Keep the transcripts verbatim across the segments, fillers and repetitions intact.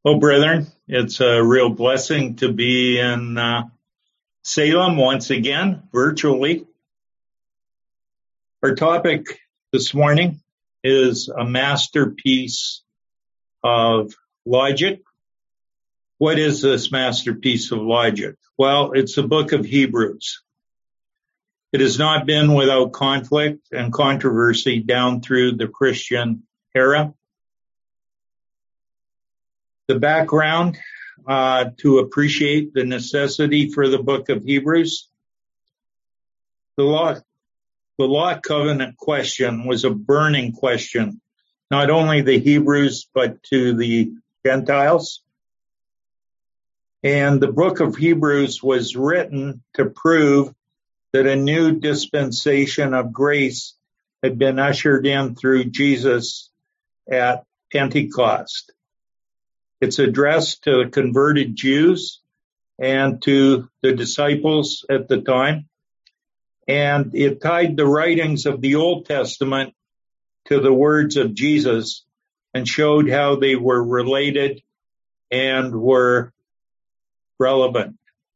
Well, brethren, it's a real blessing to be in uh, Salem once again, virtually. Our topic this morning is a masterpiece of logic. What is this masterpiece of logic? Well, it's the book of Hebrews. It has not been without conflict and controversy down through the Christian era. The background uh, to appreciate the necessity for the book of Hebrews. The law, the law covenant question was a burning question, not only the Hebrews, but to the Gentiles. And the book of Hebrews was written to prove that a new dispensation of grace had been ushered in through Jesus at Pentecost. It's addressed to converted Jews and to the disciples at the time. And it tied the writings of the Old Testament to the words of Jesus and showed how they were related and were relevant.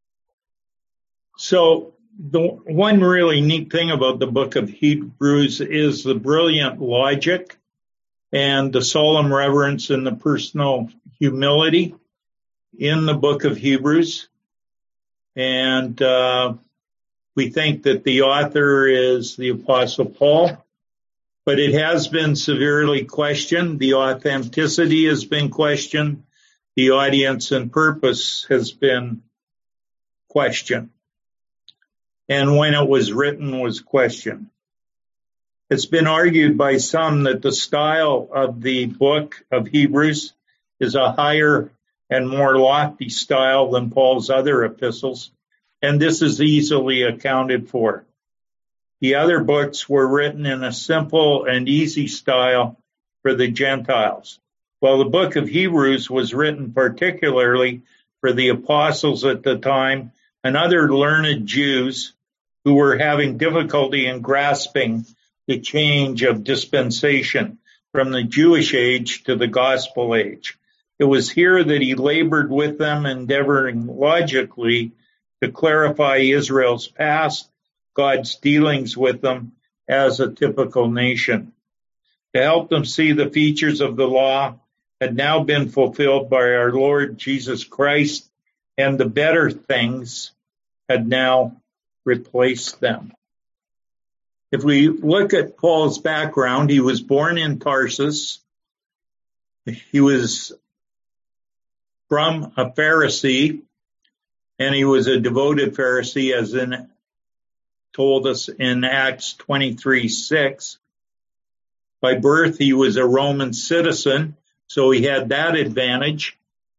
So the one really neat thing about the book of Hebrews is the brilliant logic and the solemn reverence and the personal humility in the book of Hebrews. And uh, we think that the author is the Apostle Paul, but it has been severely questioned. The authenticity has been questioned. The audience and purpose has been questioned. And when it was written was questioned. It's been argued by some that the style of the book of Hebrews is a higher and more lofty style than Paul's other epistles, and this is easily accounted for. The other books were written in a simple and easy style for the Gentiles, while the book of Hebrews was written particularly for the apostles at the time and other learned Jews who were having difficulty in grasping the change of dispensation from the Jewish age to the gospel age. It was here that he labored with them, endeavoring logically to clarify Israel's past, God's dealings with them as a typical nation. To help them see the features of the law had now been fulfilled by our Lord Jesus Christ, and the better things had now replaced them. If we look at Paul's background, he was born in Tarsus. He was from a Pharisee, and he was a devoted Pharisee, as in told us in Acts twenty-three six. By birth, he was a Roman citizen, so he had that advantage.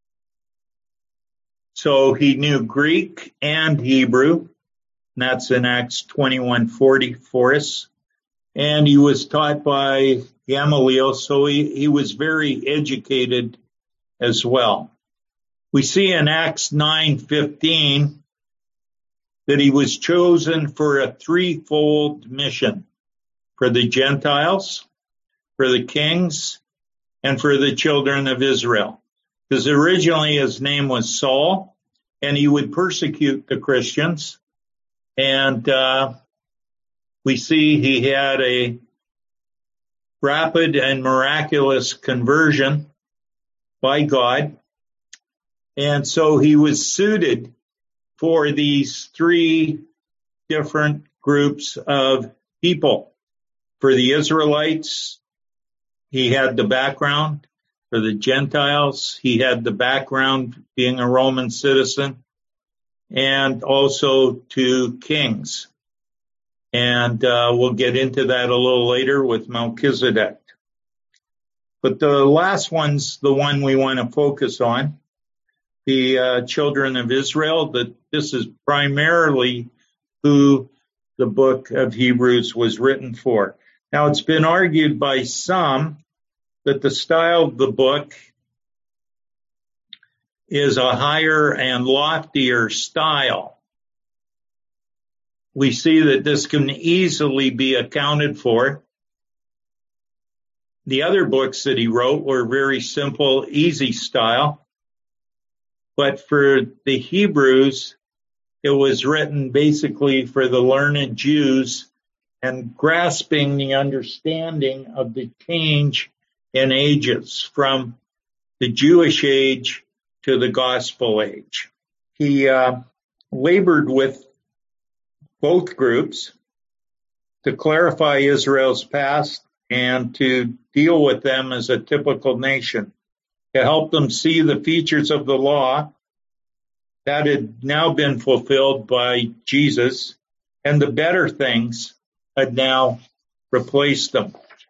So he knew Greek and Hebrew. And that's in Acts twenty-one forty for us. And he was taught by Gamaliel, so he, he was very educated as well. We see in Acts nine fifteen that he was chosen for a threefold mission: for the Gentiles, for the kings, and for the children of Israel. Because originally his name was Saul, and he would persecute the Christians. And uh, we see he had a rapid and miraculous conversion by God. And so he was suited for these three different groups of people. For the Israelites, he had the background. For the Gentiles, he had the background being a Roman citizen. And also to kings. And uh, we'll get into that a little later with Melchizedek. But the last one's the one we want to focus on, the uh, children of Israel. That this is primarily who the book of Hebrews was written for. Now, it's been argued by some that the style of the book is a higher and loftier style. We see that this can easily be accounted for. The other books that he wrote were very simple, easy style. But for the Hebrews, it was written basically for the learned Jews and grasping the understanding of the change in ages from the Jewish age to the gospel age. He uh, labored with both groups to clarify Israel's past and to deal with them as a typical nation, to help them see the features of the law that had now been fulfilled by Jesus, and the better things had now replaced them.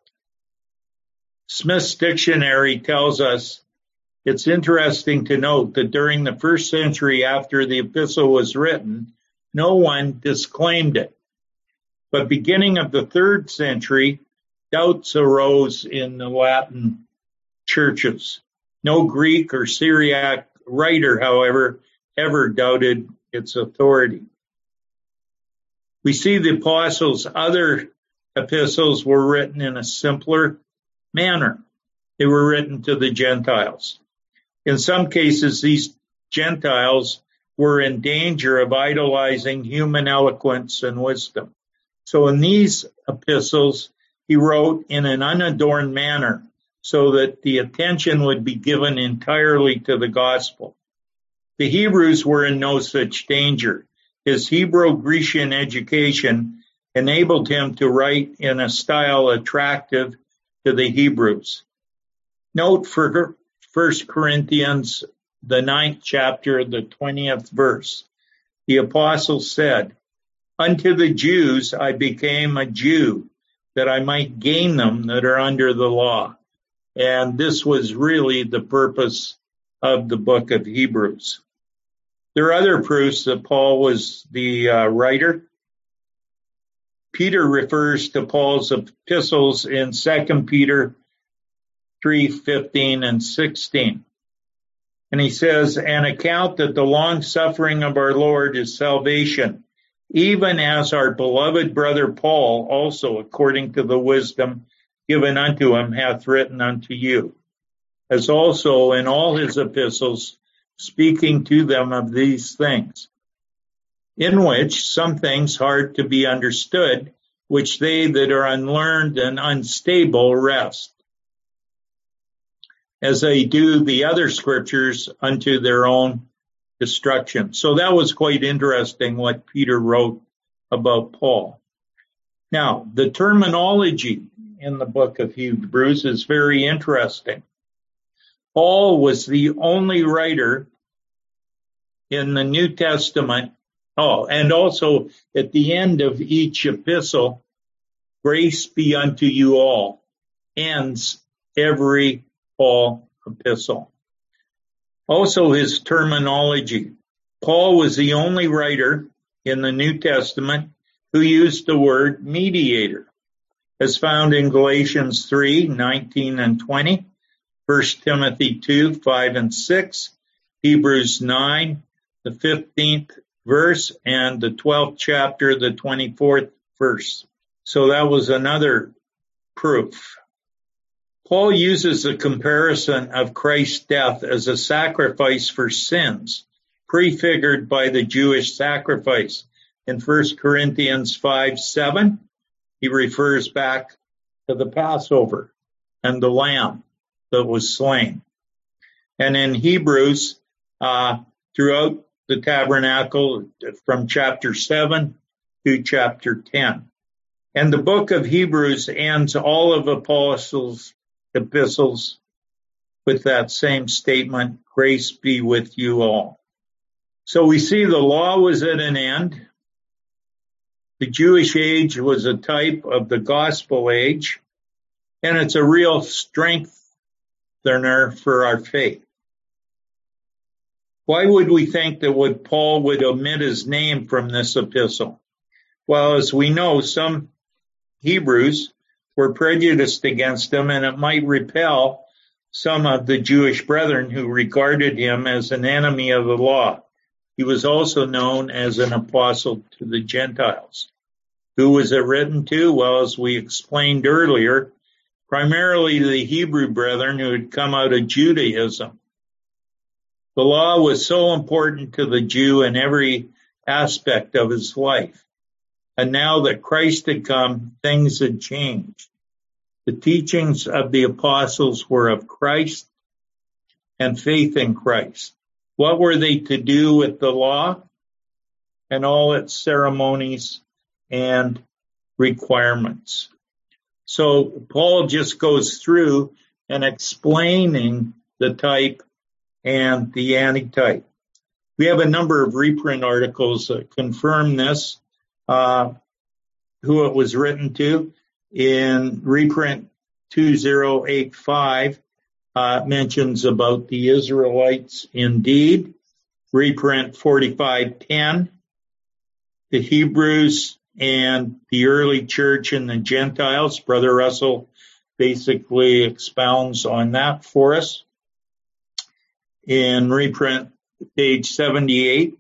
Smith's Dictionary tells us it's interesting to note that during the first century after the epistle was written, no one disclaimed it. But beginning of the third century, doubts arose in the Latin churches. No Greek or Syriac writer, however, ever doubted its authority. We see the apostles' other epistles were written in a simpler manner. They were written to the Gentiles. In some cases, these Gentiles were in danger of idolizing human eloquence and wisdom. So in these epistles, he wrote in an unadorned manner so that the attention would be given entirely to the gospel. The Hebrews were in no such danger. His Hebrew-Grecian education enabled him to write in a style attractive to the Hebrews. Note for First Corinthians, the ninth chapter, the twentieth verse. The apostle said, "Unto the Jews I became a Jew, that I might gain them that are under the law." And this was really the purpose of the book of Hebrews. There are other proofs that Paul was the uh, writer. Peter refers to Paul's epistles in Second Peter three fifteen and sixteen. And he says, "An account that the long suffering of our Lord is salvation, even as our beloved brother Paul also, according to the wisdom given unto him, hath written unto you, as also in all his epistles, speaking to them of these things, in which some things hard to be understood, which they that are unlearned and unstable wrest, as they do the other scriptures unto their own destruction." So that was quite interesting what Peter wrote about Paul. Now, the terminology in the book of Hebrews is very interesting. Paul was the only writer in the New Testament. Oh, and also at the end of each epistle, "Grace be unto you all," ends every Paul epistle. Also his terminology. Paul was the only writer in the New Testament who used the word mediator, as found in Galatians three nineteen and twenty, First Timothy two five and six, Hebrews nine, the fifteenth verse, and the twelfth chapter, the twenty-fourth verse. So that was another proof. Paul uses the comparison of Christ's death as a sacrifice for sins, prefigured by the Jewish sacrifice. In First Corinthians five seven, he refers back to the Passover and the lamb that was slain. And in Hebrews, uh, throughout the tabernacle, from chapter seven to chapter ten. And the book of Hebrews ends all of Apostles' epistles with that same statement, "Grace be with you all." So we see the law was at an end. The Jewish age was a type of the gospel age, and it's a real strengthener for our faith. Why would we think that would Paul would omit his name from this epistle? Well, as we know, some Hebrews were prejudiced against him, and it might repel some of the Jewish brethren who regarded him as an enemy of the law. He was also known as an apostle to the Gentiles. Who was it written to? Well, as we explained earlier, primarily the Hebrew brethren who had come out of Judaism. The law was so important to the Jew in every aspect of his life. And now that Christ had come, things had changed. The teachings of the apostles were of Christ and faith in Christ. What were they to do with the law and all its ceremonies and requirements? So Paul just goes through and explaining the type and the antitype. We have a number of reprint articles that confirm this, uh, who it was written to. In reprint two thousand eighty-five, uh, mentions about the Israelites indeed. Reprint forty-five ten, the Hebrews and the early church and the Gentiles. Brother Russell basically expounds on that for us. In reprint page seventy-eight,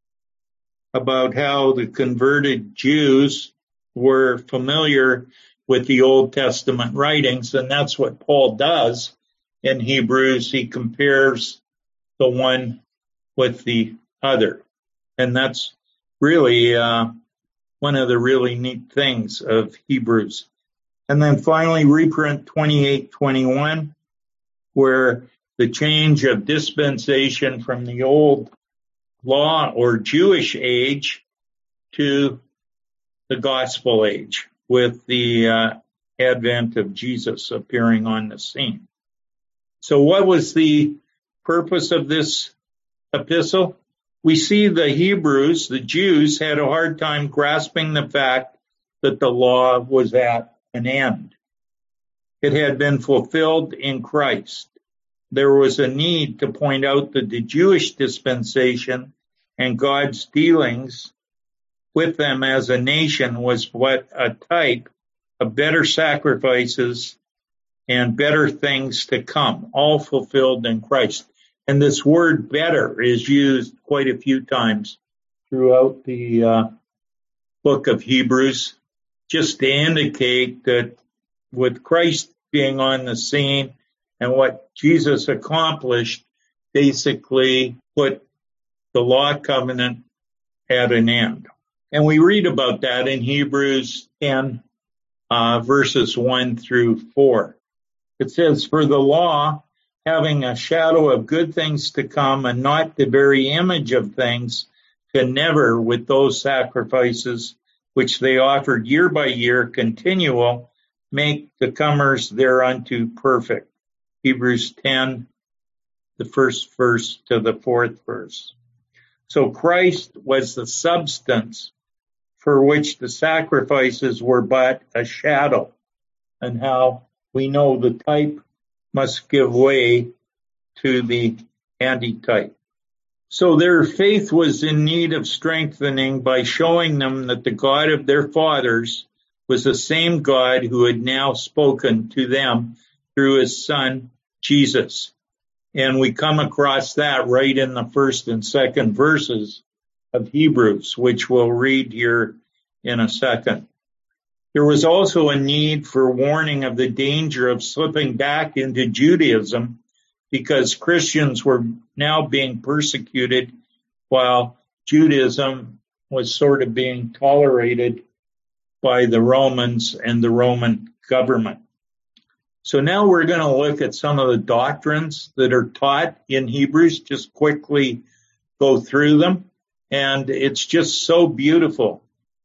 about how the converted Jews were familiar with the Old Testament writings, and that's what Paul does in Hebrews. He compares the one with the other, and that's really uh, one of the really neat things of Hebrews. And then finally, reprint twenty-eight twenty-one, where the change of dispensation from the old law or Jewish age to the gospel age, with the uh, advent of Jesus appearing on the scene. So what was the purpose of this epistle? We see the Hebrews, the Jews, had a hard time grasping the fact that the law was at an end. It had been fulfilled in Christ. There was a need to point out that the Jewish dispensation and God's dealings with them as a nation was what a type of better sacrifices and better things to come, all fulfilled in Christ. And this word better is used quite a few times throughout the uh, book of Hebrews, just to indicate that with Christ being on the scene and what Jesus accomplished, basically put the law covenant at an end. And we read about that in Hebrews ten, uh, verses one through four. It says, "For the law, having a shadow of good things to come and not the very image of things, can never, with those sacrifices which they offered year by year, continual, make the comers thereunto perfect." Hebrews ten, the first verse to the fourth verse. So Christ was the substance for which the sacrifices were but a shadow, and how we know the type must give way to the antitype. So their faith was in need of strengthening by showing them that the God of their fathers was the same God who had now spoken to them through his son, Jesus. And we come across that right in the first and second verses of Hebrews, which we'll read here in a second. There was also a need for warning of the danger of slipping back into Judaism, because Christians were now being persecuted while Judaism was sort of being tolerated by the Romans and the Roman government. So now we're going to look at some of the doctrines that are taught in Hebrews, just quickly go through them. And it's just so beautiful.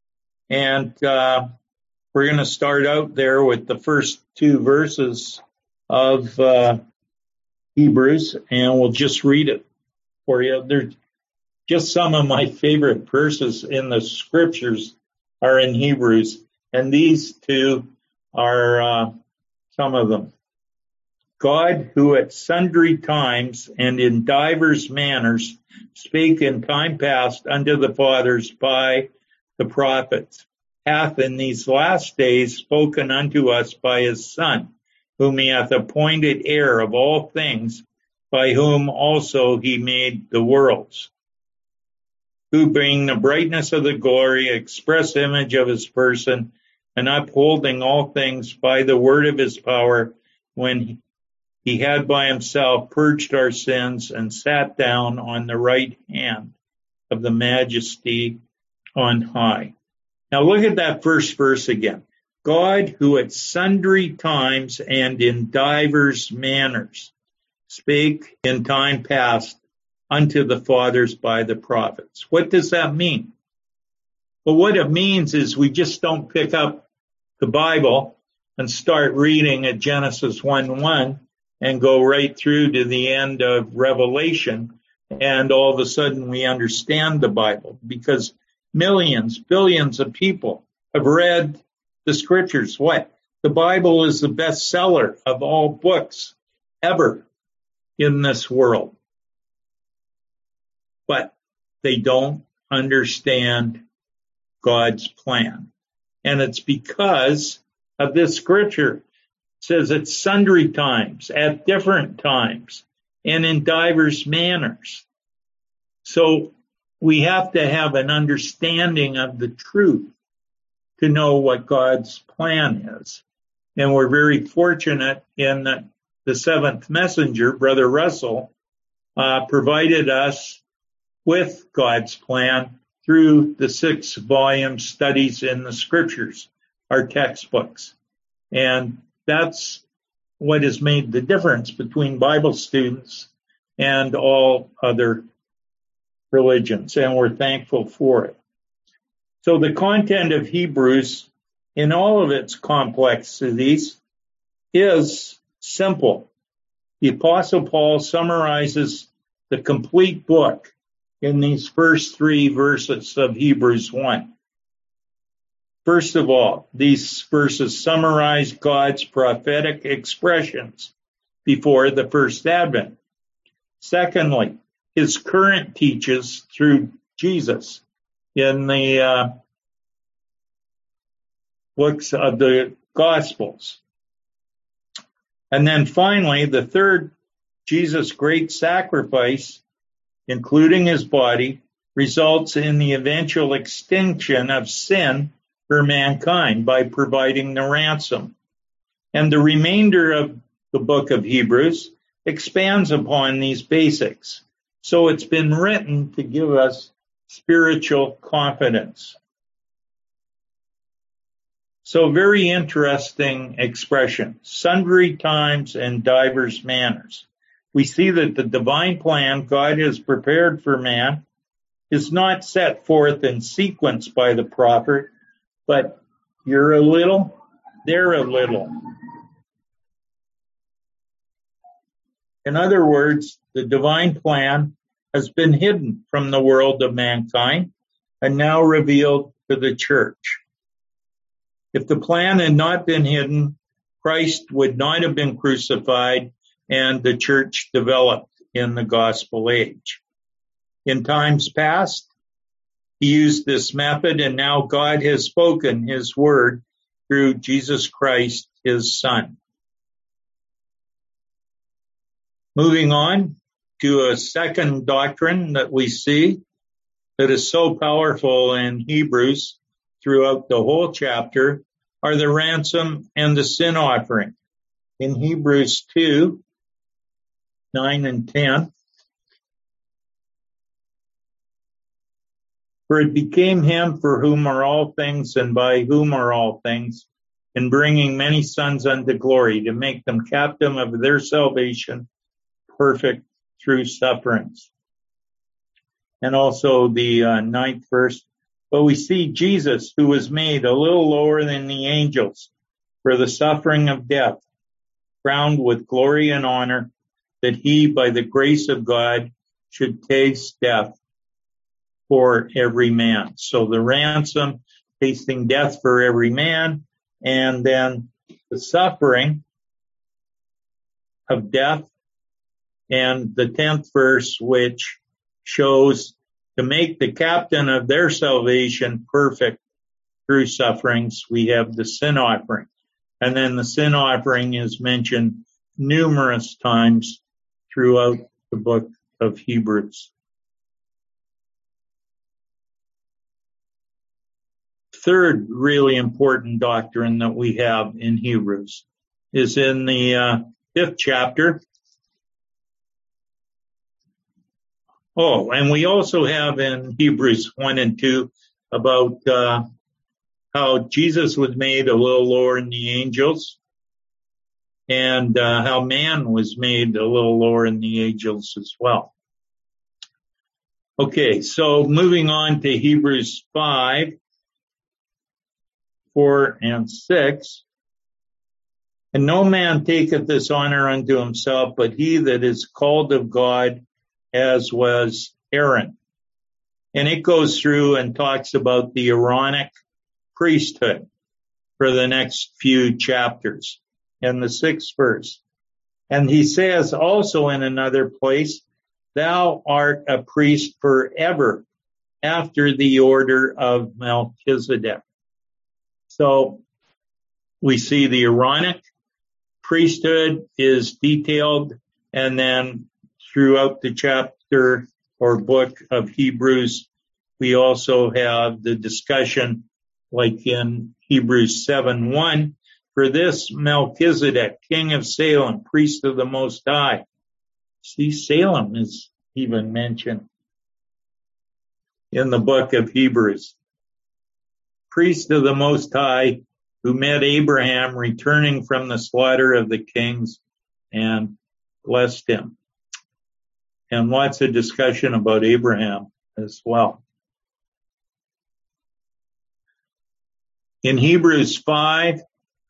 And uh, we're going to start out there with the first two verses of uh, Hebrews, and we'll just read it for you. They're just some of my favorite verses in the scriptures are in Hebrews, and these two are uh, some of them. God, who at sundry times and in divers manners spake in time past unto the fathers by the prophets, hath in these last days spoken unto us by his Son, whom he hath appointed heir of all things, by whom also he made the worlds, who being the brightness of the glory, express image of his person, and upholding all things by the word of his power, when He had by himself purged our sins and sat down on the right hand of the Majesty on high. Now look at that first verse again. God, who at sundry times and in divers manners spake in time past unto the fathers by the prophets. What does that mean? Well, what it means is we just don't pick up the Bible and start reading at Genesis one one and go right through to the end of Revelation, and all of a sudden we understand the Bible, because millions, billions of people have read the scriptures. What? The Bible is the bestseller of all books ever in this world. But they don't understand God's plan. And it's because of this scripture. It says at sundry times, at different times, and in divers manners. So we have to have an understanding of the truth to know what God's plan is. And we're very fortunate in that the seventh messenger, Brother Russell, uh, provided us with God's plan through the six volume studies in the scriptures, our textbooks. And that's what has made the difference between Bible students and all other religions, and we're thankful for it. So the content of Hebrews, in all of its complexities, is simple. The Apostle Paul summarizes the complete book in these first three verses of Hebrews one. First of all, these verses summarize God's prophetic expressions before the first advent. Secondly, his current teaches through Jesus in the uh, books of the Gospels. And then finally, the third, Jesus' great sacrifice, including his body, results in the eventual extinction of sin for mankind by providing the ransom. And the remainder of the book of Hebrews expands upon these basics. So it's been written to give us spiritual confidence. So very interesting expression, sundry times and divers manners. We see that the divine plan God has prepared for man is not set forth in sequence by the prophet, but you're a little, they're a little. In other words, the divine plan has been hidden from the world of mankind and now revealed to the church. If the plan had not been hidden, Christ would not have been crucified and the church developed in the gospel age. In times past, he used this method, and now God has spoken his word through Jesus Christ, his Son. Moving on to a second doctrine that we see that is so powerful in Hebrews throughout the whole chapter are the ransom and the sin offering. In Hebrews two, nine and ten, for it became him for whom are all things and by whom are all things, in bringing many sons unto glory, to make them captain of their salvation perfect through sufferings. And also the uh, ninth verse, but we see Jesus, who was made a little lower than the angels for the suffering of death, crowned with glory and honor, that he, by the grace of God, should taste death for every man. So the ransom, tasting death for every man, and then the suffering of death, and the tenth verse, which shows to make the captain of their salvation perfect through sufferings, we have the sin offering. And then the sin offering is mentioned numerous times throughout the book of Hebrews. Third really important doctrine that we have in Hebrews is in the uh, fifth chapter. Oh, and we also have in Hebrews one and two about uh, how Jesus was made a little lower than the angels, and uh, how man was made a little lower than the angels as well. Okay, so moving on to Hebrews five, four and six. And no man taketh this honor unto himself, but he that is called of God, as was Aaron. And it goes through and talks about the Aaronic priesthood for the next few chapters in the sixth verse. And he says also in another place, thou art a priest forever after the order of Melchizedek. So we see the Aaronic priesthood is detailed, and then throughout the chapter or book of Hebrews, we also have the discussion, like in Hebrews seven one, for this Melchizedek, king of Salem, priest of the Most High. See, Salem is even mentioned in the book of Hebrews. Priest of the Most High, who met Abraham returning from the slaughter of the kings and blessed him. And lots of discussion about Abraham as well. In Hebrews five,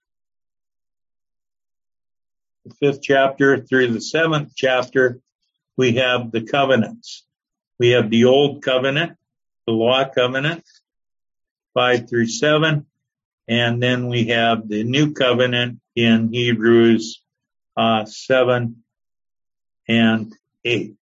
the fifth chapter through the seventh chapter, we have the covenants. We have the old covenant, the law covenant, five through seven, and then we have the new covenant in Hebrews uh, seven and eight.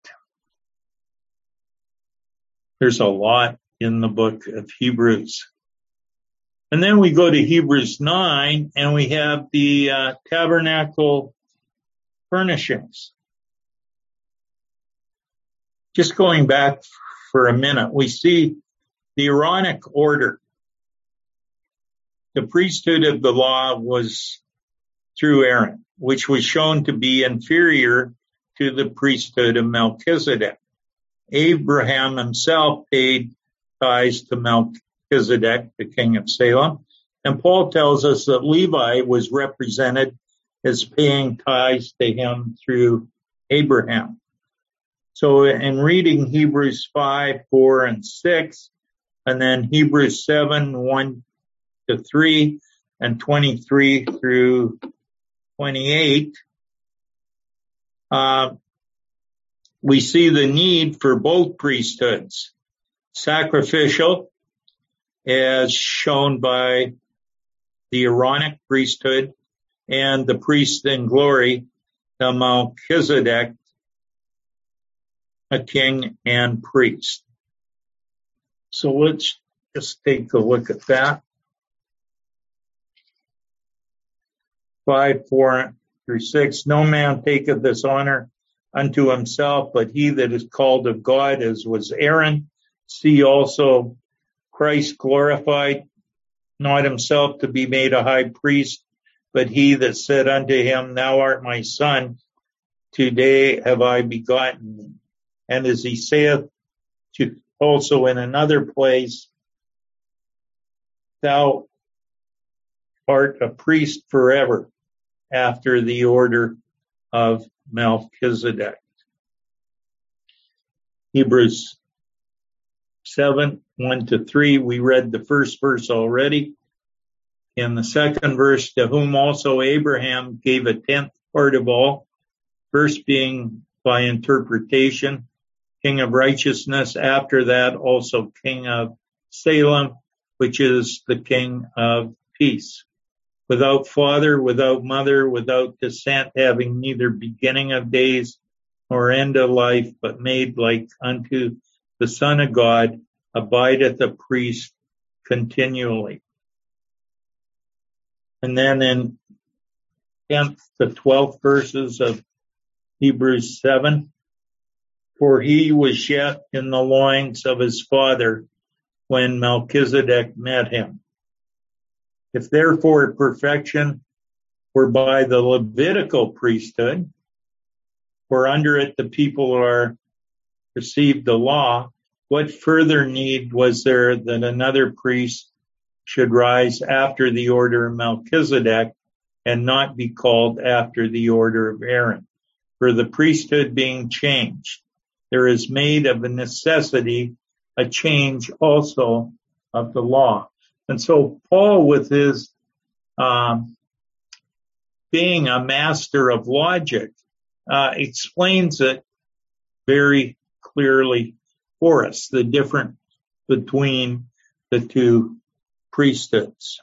There's a lot in the book of Hebrews. And then we go to Hebrews nine, and we have the uh, tabernacle furnishings. Just going back for a minute, we see the Aaronic order. The priesthood of the law was through Aaron, which was shown to be inferior to the priesthood of Melchizedek. Abraham himself paid tithes to Melchizedek, the king of Salem, and Paul tells us that Levi was represented as paying tithes to him through Abraham. So in reading Hebrews five, four, and six, and then Hebrews seven, one to three, and twenty-three through twenty-eight, uh, we see the need for both priesthoods. Sacrificial, as shown by the Aaronic priesthood, and the priest in glory, the Melchizedek, a king and priest. So let's just take a look at that. Five, four through six. No man taketh this honor unto himself, but he that is called of God, as was Aaron. See also Christ glorified, not himself to be made a high priest, but he that said unto him, Thou art my son, today have I begotten thee. And as he saith to also in another place, Thou art a priest forever after the order of Melchizedek. Hebrews seven, one to three, we read the first verse already. In the second verse, to whom also Abraham gave a tenth part of all, first being by interpretation, king of righteousness, after that also king of Salem, which is the king of peace. Without father, without mother, without descent, having neither beginning of days nor end of life, but made like unto the Son of God, abideth a priest continually. And then in tenth to twelfth verses of Hebrews seven, for he was yet in the loins of his father when Melchizedek met him. If therefore perfection For by the Levitical priesthood, for under it the people are received the law, what further need was there that another priest should rise after the order of Melchizedek and not be called after the order of Aaron? For the priesthood being changed, there is made of a necessity a change also of the law. And so Paul, with his um, being a master of logic, uh, explains it very clearly for us, the difference between the two priesthoods.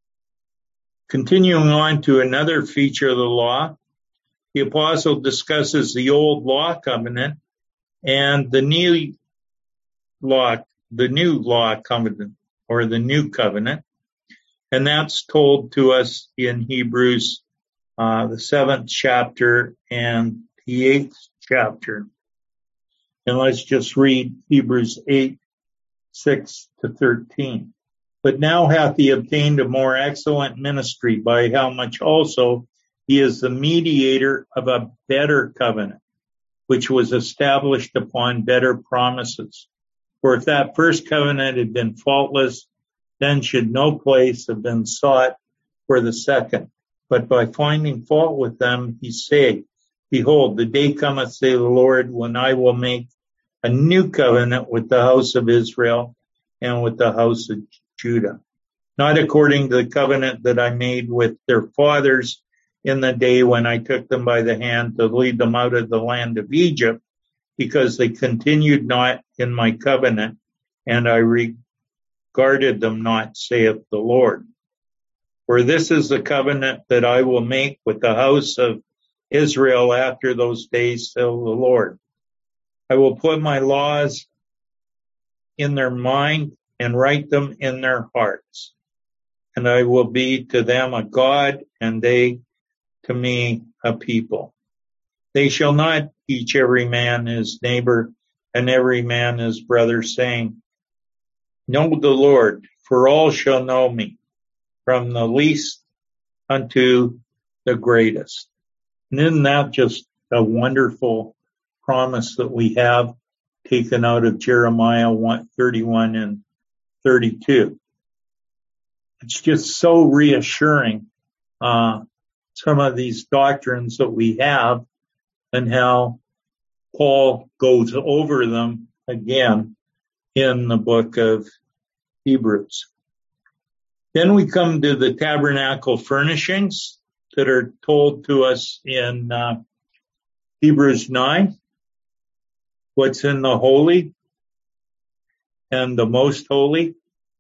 Continuing on to another feature of the law, the apostle discusses the old law covenant and the new law, the new law covenant, or the new covenant, and that's told to us in Hebrews, uh, the seventh chapter and the eighth chapter. And let's just read Hebrews eight, six to thirteen. But now hath he obtained a more excellent ministry, by how much also he is the mediator of a better covenant, which was established upon better promises. For if that first covenant had been faultless, then should no place have been sought for the second. But by finding fault with them, he saith, Behold, the day cometh, saith the Lord, when I will make a new covenant with the house of Israel and with the house of Judah, not according to the covenant that I made with their fathers in the day when I took them by the hand to lead them out of the land of Egypt, because they continued not in my covenant, and I regarded them not, saith the Lord. For this is the covenant that I will make with the house of Israel after those days, saith the Lord. I will put my laws in their mind and write them in their hearts. And I will be to them a God, and they to me a people. They shall not teach every man his neighbor and every man his brother, saying, Know the Lord, for all shall know me, from the least unto the greatest. And isn't that just a wonderful promise that we have taken out of Jeremiah thirty-one and thirty-two? It's just so reassuring, uh, some of these doctrines that we have and how Paul goes over them again in the book of Hebrews. Then we come to the tabernacle furnishings that are told to us in uh, Hebrews nine, what's in the holy and the most holy,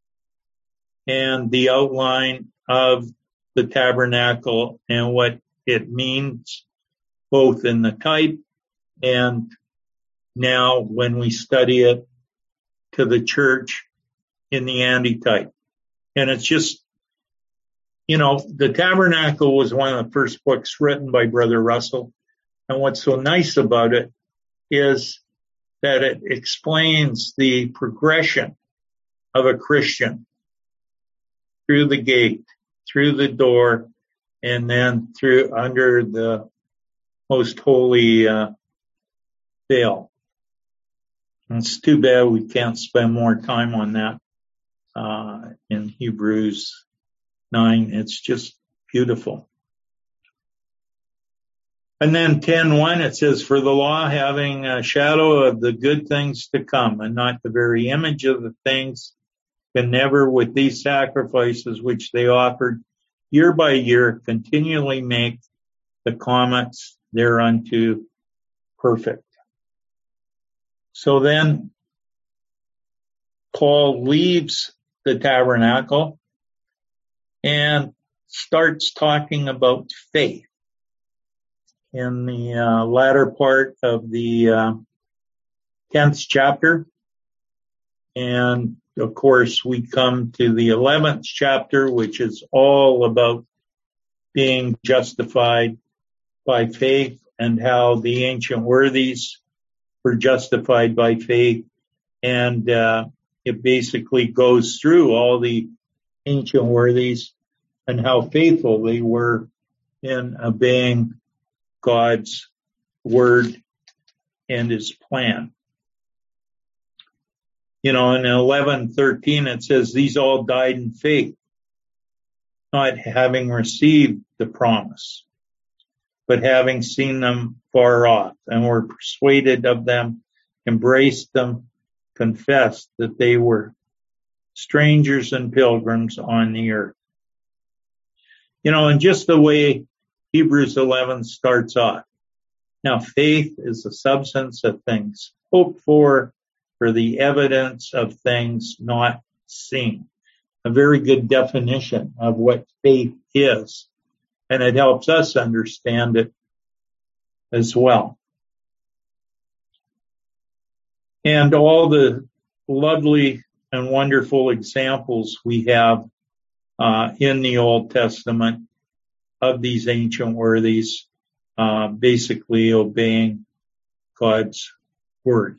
and the outline of the tabernacle and what it means, both in the type and now when we study it to the church in the antitype. And it's just, you know, the Tabernacle was one of the first books written by Brother Russell. And what's so nice about it is that it explains the progression of a Christian through the gate, through the door, and then through under the most holy uh, veil. And it's too bad we can't spend more time on that uh, in Hebrews nine. It's just beautiful. And then ten one, it says, For the law having a shadow of the good things to come, and not the very image of the things, can never with these sacrifices which they offered year by year continually make the comets thereunto perfect. So then Paul leaves the tabernacle and starts talking about faith in the uh, latter part of the uh, tenth chapter. And of course, we come to the eleventh chapter, which is all about being justified by faith and how the ancient worthies were justified by faith. And uh, it basically goes through all the ancient worthies and how faithful they were in obeying God's word and his plan. You know, in eleven thirteen, it says, these all died in faith, not having received the promise, but having seen them far off, and were persuaded of them, embraced them, confessed that they were strangers and pilgrims on the earth. You know, and just the way Hebrews eleven starts off. Now, faith is the substance of things hoped for, for the evidence of things not seen. A very good definition of what faith is, and it helps us understand it as well. And all the lovely and wonderful examples we have uh, in the Old Testament of these ancient worthies uh, basically obeying God's word.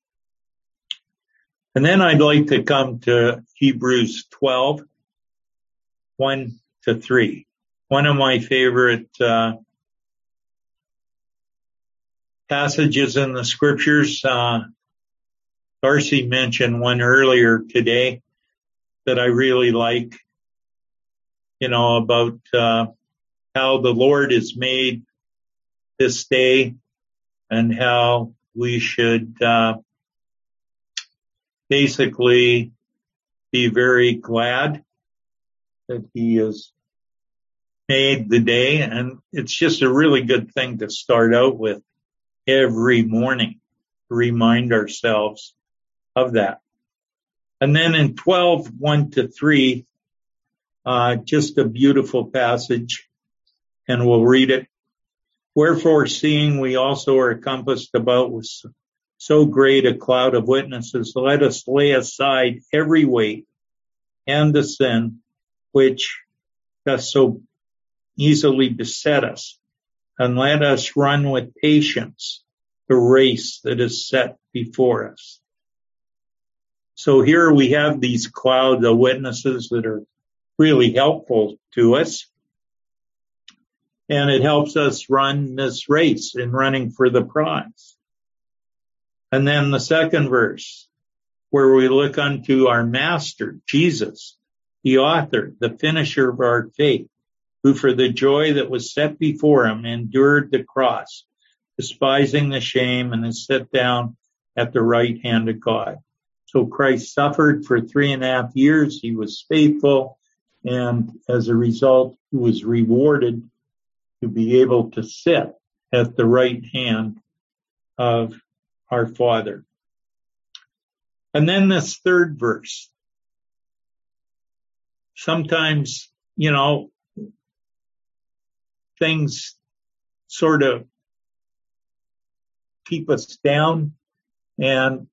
And then I'd like to come to Hebrews twelve, one to three. One of my favorite uh, passages in the scriptures. Uh, Darcy mentioned one earlier today that I really like, you know, about uh, how the Lord has made this day and how we should uh, basically be very glad that he has made the day. And it's just a really good thing to start out with every morning, to remind ourselves of that. And then in twelve, one to three, uh, just a beautiful passage, and we'll read it. Wherefore, seeing we also are compassed about with so great a cloud of witnesses, let us lay aside every weight and the sin which doth so easily beset us, and let us run with patience the race that is set before us. So here we have these clouds of witnesses that are really helpful to us. And it helps us run this race in running for the prize. And then the second verse, where we look unto our Master, Jesus, the author, the finisher of our faith, who for the joy that was set before him endured the cross, despising the shame, and is set down at the right hand of God. So Christ suffered for three and a half years. He was faithful, and as a result, he was rewarded to be able to sit at the right hand of our Father. And then this third verse. Sometimes, you know, things sort of keep us down and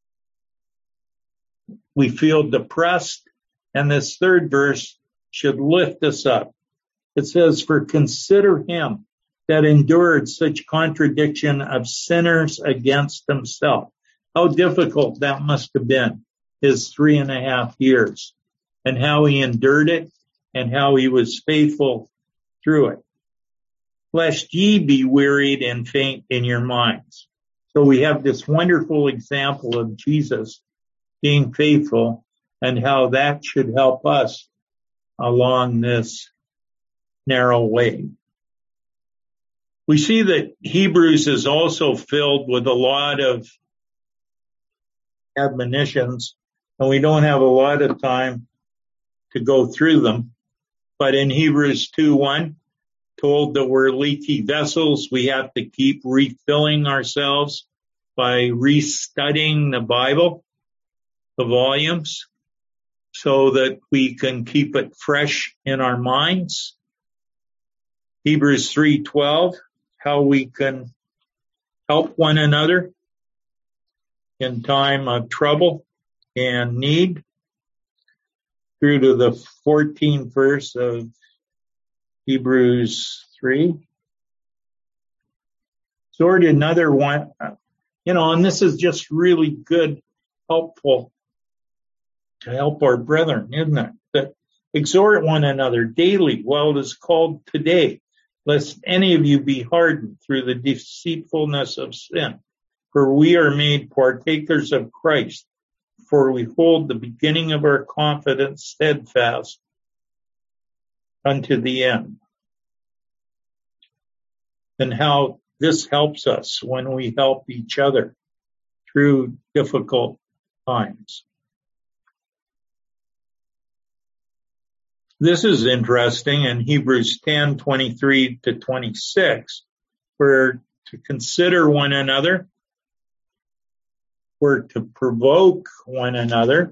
we feel depressed, and this third verse should lift us up. It says, for consider him that endured such contradiction of sinners against himself. How difficult that must have been, his three and a half years, and how he endured it and how he was faithful through it. Lest ye be wearied and faint in your minds. So we have this wonderful example of Jesus being faithful and how that should help us along this narrow way. We see that Hebrews is also filled with a lot of admonitions, and we don't have a lot of time to go through them. But in Hebrews two one, told that we're leaky vessels, we have to keep refilling ourselves by restudying the Bible, the volumes, so that we can keep it fresh in our minds. Hebrews three twelve, how we can help one another in time of trouble and need, through to the fourteenth verse of Hebrews three. Sort of another one, you know, and this is just really good, helpful to help our brethren, isn't it? That exhort one another daily while it is called today, lest any of you be hardened through the deceitfulness of sin. For we are made partakers of Christ, for we hold the beginning of our confidence steadfast unto the end. And how this helps us when we help each other through difficult times. This is interesting in Hebrews ten, twenty-three to twenty-six, where to consider one another, we're to provoke one another.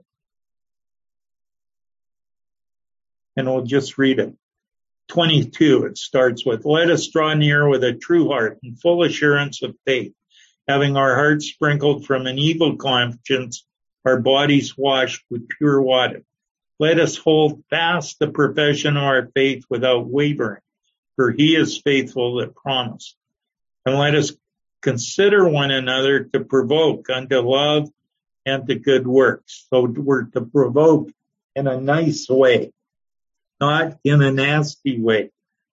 And we'll just read it. twenty-two, it starts with, let us draw near with a true heart and full assurance of faith, having our hearts sprinkled from an evil conscience, our bodies washed with pure water. Let us hold fast the profession of our faith without wavering, for he is faithful that promised. And let us consider one another to provoke unto love and to good works. So we're to provoke in a nice way, not in a nasty way.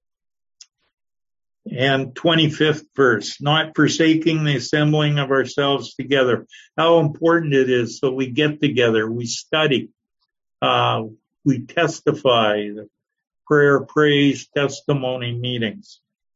And twenty-fifth verse, not forsaking the assembling of ourselves together. How important it is that we get together, we study, uh, we testify, the prayer, praise, testimony meetings.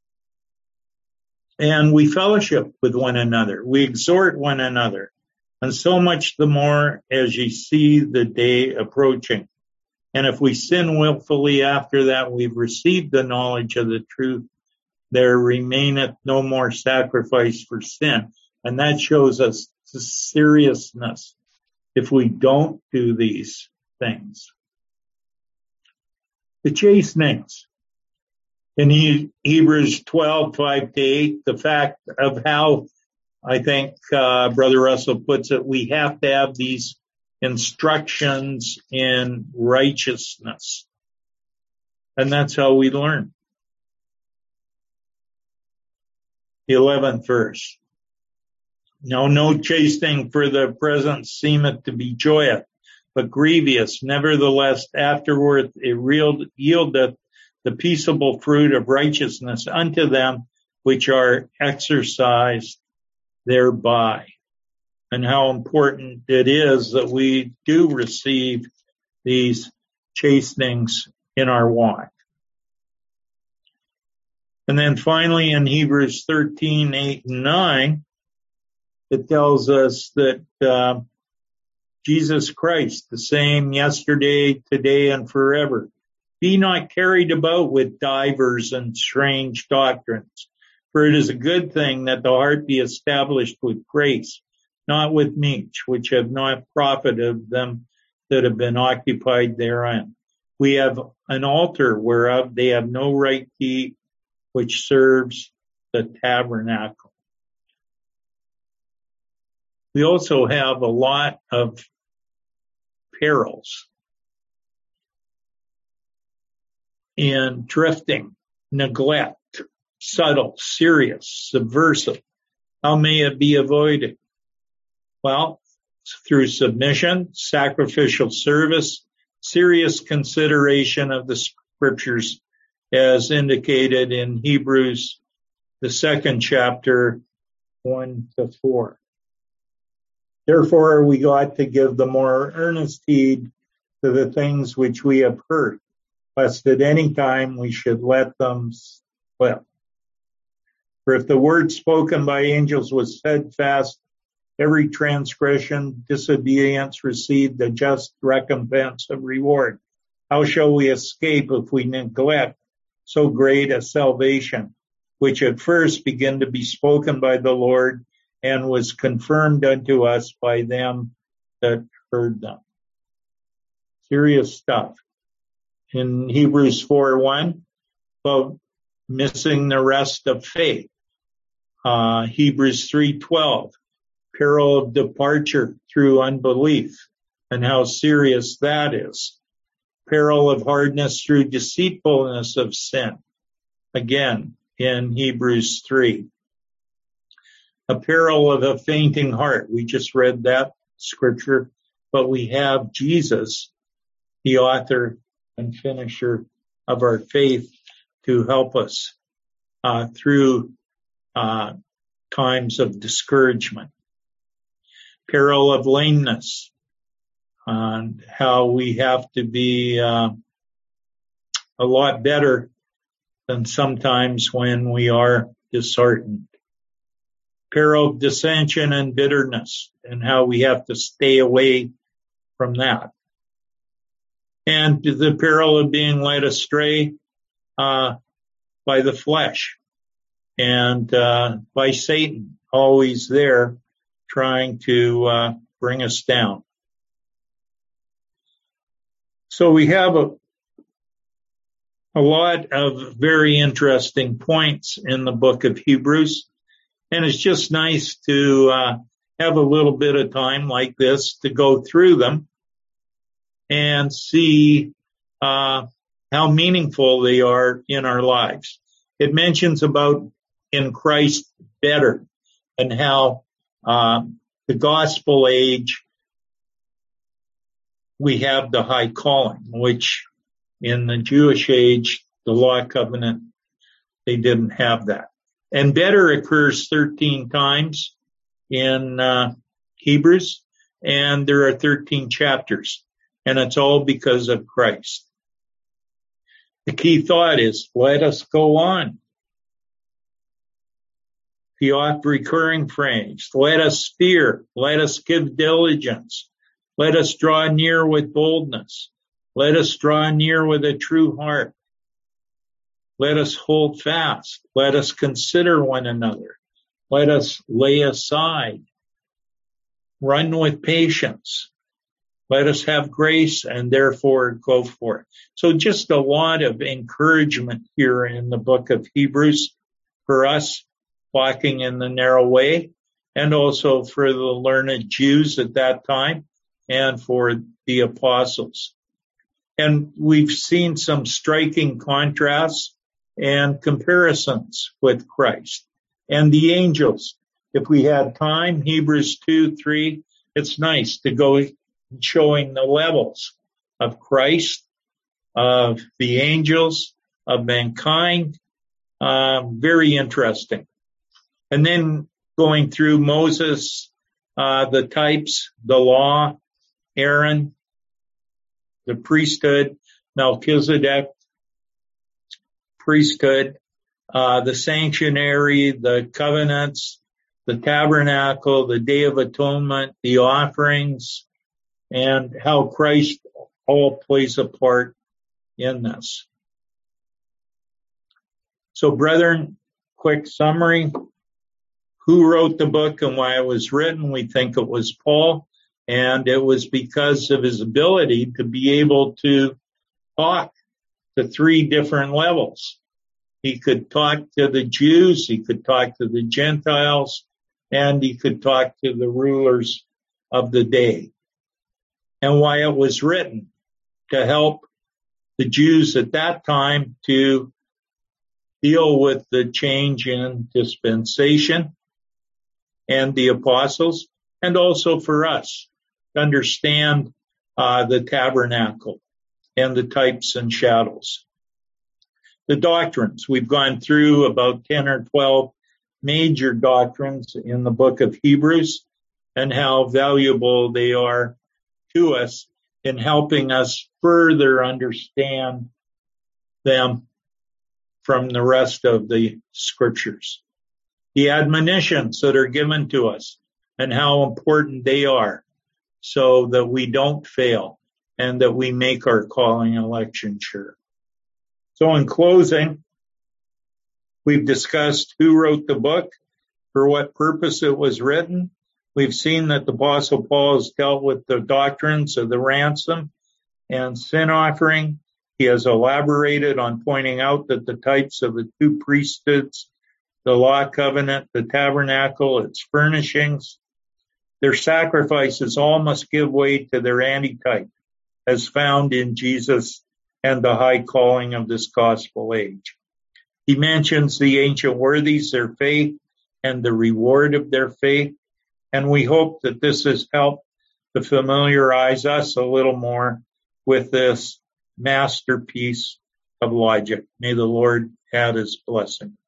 And we fellowship with one another. We exhort one another. And so much the more as ye see the day approaching. And if we sin willfully after that we've received the knowledge of the truth, there remaineth no more sacrifice for sin. And that shows us the seriousness if we don't do these things. The chastenings. In Hebrews twelve, five to eight, the fact of how, I think uh, Brother Russell puts it, we have to have these instructions in righteousness. And that's how we learn. The eleventh verse. Now no chastening for the present seemeth to be joyous, but grievous. Nevertheless, afterward it yieldeth the peaceable fruit of righteousness unto them which are exercised thereby. And how important it is that we do receive these chastenings in our walk. And then finally in Hebrews thirteen, eight, and nine, it tells us that uh, Jesus Christ, the same yesterday, today, and forever. Be not carried about with divers and strange doctrines, for it is a good thing that the heart be established with grace, not with meats, which have not profited them that have been occupied therein. We have an altar whereof they have no right to eat, which serves the tabernacle. We also have a lot of perils in drifting, neglect, subtle, serious, subversive. How may it be avoided? Well, through submission, sacrificial service, serious consideration of the scriptures as indicated in Hebrews, the second chapter, one to four. Therefore, we ought to give the more earnest heed to the things which we have heard, lest at any time we should let them slip. For if the word spoken by angels was steadfast, every transgression, disobedience received the just recompense of reward. How shall we escape if we neglect so great a salvation, which at first began to be spoken by the Lord and was confirmed unto us by them that heard them? Serious stuff. In Hebrews four one, about missing the rest of faith. Uh, Hebrews three twelve, peril of departure through unbelief and how serious that is. Peril of hardness through deceitfulness of sin. Again, in Hebrews three. A peril of a fainting heart. We just read that scripture, but we have Jesus, the author and finisher of our faith, to help us uh, through uh, times of discouragement. Peril of lameness, and how we have to be uh, a lot better than sometimes when we are disheartened. Peril of dissension and bitterness, and how we have to stay away from that. And the peril of being led astray uh, by the flesh and uh, by Satan, always there trying to uh, bring us down. So we have a, a lot of very interesting points in the book of Hebrews, and it's just nice to uh, have a little bit of time like this to go through them and see uh, how meaningful they are in our lives. It mentions about in Christ better, and how uh, the gospel age we have the high calling, which in the Jewish age, the law covenant, they didn't have that. And better occurs thirteen times in uh, Hebrews, and there are thirteen chapters, and it's all because of Christ. The key thought is, let us go on. The oft recurring phrase, let us fear, let us give diligence, let us draw near with boldness, let us draw near with a true heart, let us hold fast, let us consider one another, let us lay aside, run with patience, let us have grace and therefore go forth. So just a lot of encouragement here in the book of Hebrews for us walking in the narrow way, and also for the learned Jews at that time and for the apostles. And we've seen some striking contrasts and comparisons with Christ and the angels. If we had time, Hebrews two, three, it's nice to go showing the levels of Christ, of the angels, of mankind. Uh, very interesting. And then going through Moses, uh, the types, the law, Aaron, the priesthood, Melchizedek, priesthood, uh, the sanctuary, the covenants, the tabernacle, the Day of Atonement, the offerings, and how Christ all plays a part in this. So, brethren, quick summary. Who wrote the book and why it was written? We think it was Paul, and it was because of his ability to be able to talk to three different levels. He could talk to the Jews, he could talk to the Gentiles, and he could talk to the rulers of the day. And why it was written, to help the Jews at that time to deal with the change in dispensation, and the apostles, and also for us to understand uh, the tabernacle and the types and shadows. The doctrines, we've gone through about ten or twelve major doctrines in the book of Hebrews, and how valuable they are to us in helping us further understand them from the rest of the scriptures. The admonitions that are given to us and how important they are so that we don't fail and that we make our calling and election sure. So in closing, we've discussed who wrote the book, for what purpose it was written. We've seen that the Apostle Paul has dealt with the doctrines of the ransom and sin offering. He has elaborated on pointing out that the types of the two priesthoods, the law covenant, the tabernacle, its furnishings, their sacrifices all must give way to their antitype, as found in Jesus and the high calling of this gospel age. He mentions the ancient worthies, their faith, and the reward of their faith. And we hope that this has helped to familiarize us a little more with this masterpiece of logic. May the Lord add his blessing.